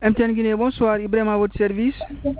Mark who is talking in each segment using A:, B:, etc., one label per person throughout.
A: MTN Guinée, bonsoir. Ibrahim à votre service.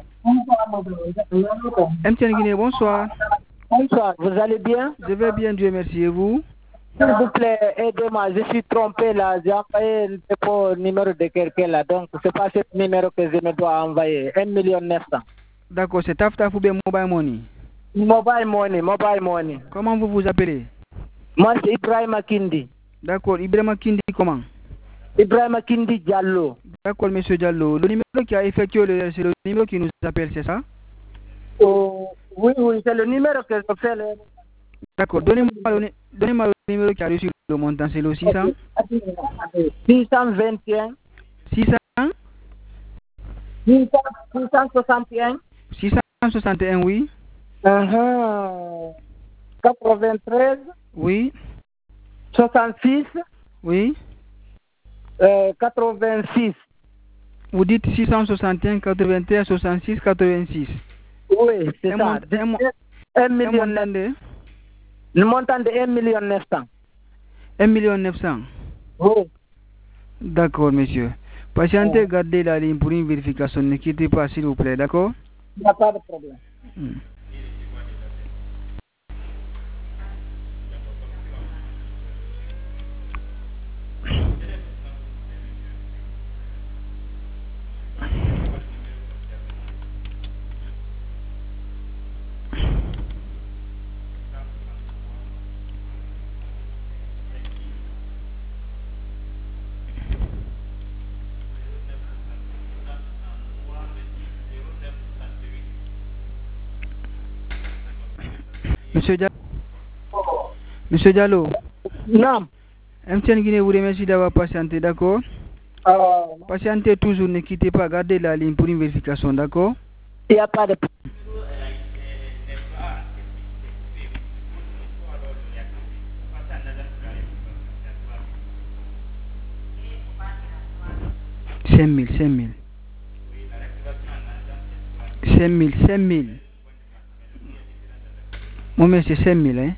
A: MTN Guinée, bonsoir.
B: Bonsoir, vous allez bien?
A: Je vais bien, Dieu merci. Et vous?
B: S'il vous plaît, aidez-moi, je suis trompé là. J'ai envoyé le numéro de quelqu'un là. Donc, c'est pas ce numéro que je me dois envoyer. 1,9 million.
A: D'accord, c'est Taf ou bien Mobile Money?
B: Mobile money.
A: Comment vous vous appelez?
B: Moi, c'est Ibrahim Kindi.
A: D'accord, Ibrahim Kindi, comment?
B: Ibrahim Kindi Diallo.
A: D'accord, monsieur Diallo. Le numéro qui a effectué c'est le numéro qui nous appelle, c'est ça?
B: Oui, c'est le numéro que je fais.
A: D'accord, donnez-moi le numéro qui a reçu le montant, c'est le 600?
B: 621.
A: 600?
B: 661.
A: 661, oui.
B: 93.
A: Oui.
B: 66.
A: Oui.
B: 86.
A: Vous dites 661, 81, 66, 86.
B: Oui, c'est ça. 1 million. Le montant de 1,9 million.
A: 1,9 million.
B: Oui.
A: D'accord, monsieur. Patientez, gardez la ligne pour une vérification. Ne quittez pas, s'il vous plaît, d'accord?
B: Il n'y a pas de problème.
A: Monsieur Diallo.
B: Non.
A: MTN Guinée vous remercie d'avoir patienté, d'accord? Patientez toujours, ne quittez pas, gardez la ligne pour une vérification, d'accord?
B: Il n'y a pas de problème.
A: Cinq mille. Mon monsieur, 5 000, hein?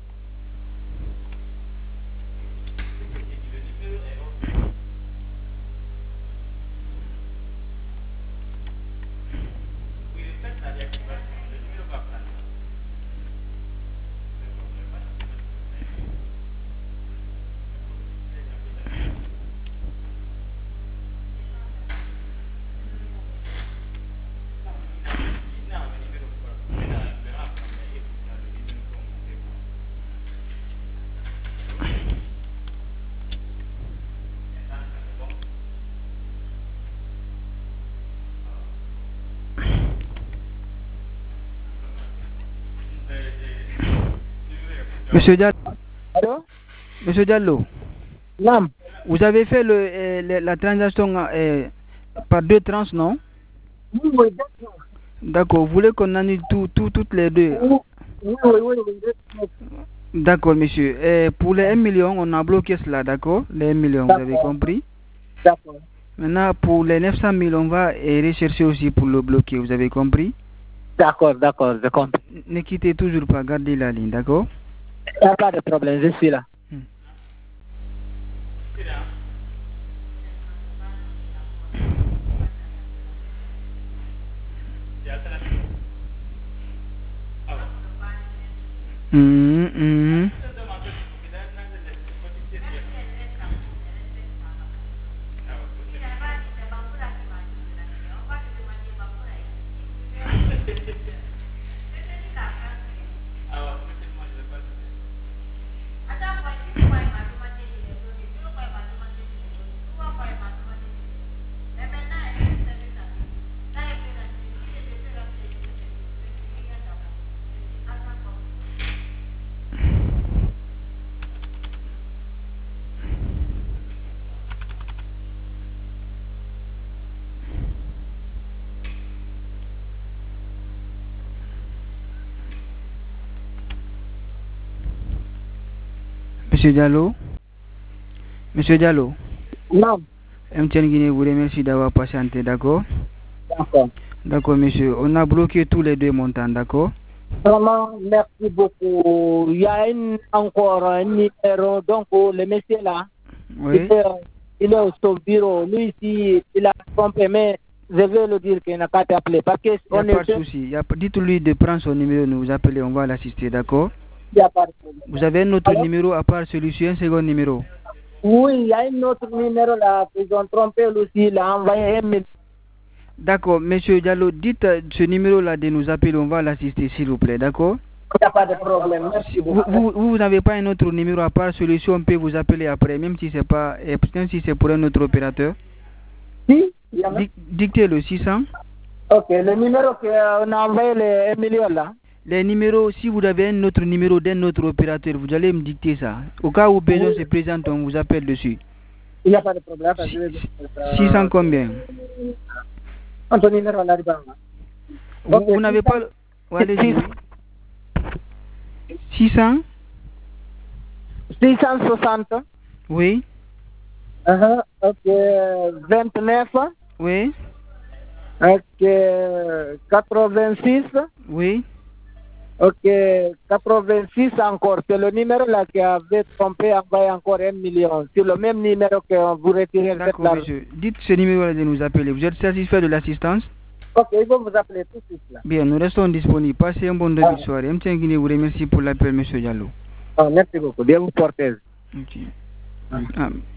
A: Monsieur Diallo.
B: Allô?
A: Monsieur Diallo.
B: Non.
A: Vous avez fait la transaction par 2 trans, non?
B: Oui.
A: D'accord. Vous voulez qu'on annule toutes les deux?
B: Oui.
A: D'accord, monsieur. Pour les 1 million, on a bloqué cela, d'accord? Les 1 million, vous avez compris?
B: D'accord.
A: Maintenant, pour les 900 000, on va rechercher aussi pour le bloquer, vous avez compris?
B: D'accord, je comprends.
A: Ne quittez toujours pas, gardez la ligne, d'accord?
B: Il n'y a pas de problème, je suis là.
A: Monsieur Diallo? Monsieur Diallo?
B: Non.
A: MTN Guinée vous remercie d'avoir patienté, d'accord?
B: D'accord.
A: D'accord, monsieur. On a bloqué tous les deux montants, d'accord?
B: Vraiment, merci beaucoup. Il y a encore un numéro, donc le monsieur là.
A: Oui.
B: il est au son bureau. Lui, ici, il a trompé, mais je vais le dire qu'il n'a qu'à t'appeler. Parce que
A: il n'y a pas de souci. Dites-lui de prendre son numéro, nous vous appelez, on va l'assister, d'accord?
B: Il n'y a pas de problème.
A: Vous avez un autre numéro à part celui-ci, un second numéro?
B: Oui, il y a un autre numéro là, ils ont trompé aussi, il a envoyé un message.
A: D'accord, monsieur Diallo, dites ce numéro-là de nous appeler, on va l'assister, s'il vous plaît, d'accord?
B: Il n'y a pas de problème. Merci
A: vous n'avez pas un autre numéro à part celui-ci, on peut vous appeler après, même si c'est pour un autre opérateur?
B: Si,
A: dictez le 600.
B: Ok, le numéro qu'on a envoyé, les 1 million là.
A: Les numéros, si vous avez un autre numéro d'un autre opérateur, vous allez me dicter ça. Au cas où besoin se présente, on vous appelle dessus.
B: Il n'y a pas de problème.
A: 600 combien?
B: Votre numéro là,
A: vous n'avez pas... Allez-y. 600
B: 660.
A: Oui.
B: Ok, 29.
A: Oui.
B: Ok, 86.
A: Oui.
B: Ok, 86 encore. C'est le numéro là qui avait trompé, envoyé encore 1 million. C'est le même numéro que vous retirez.
A: D'accord, monsieur. Dites ce numéro-là de nous appeler. Vous êtes satisfait de l'assistance?
B: Ok, ils vont vous appeler tout de suite là.
A: Bien, nous restons disponibles. Passez un bon début de soirée. M. Guinée vous remercie pour l'appel, monsieur Diallo.
B: Merci beaucoup. Bien vous portez.
A: Ok.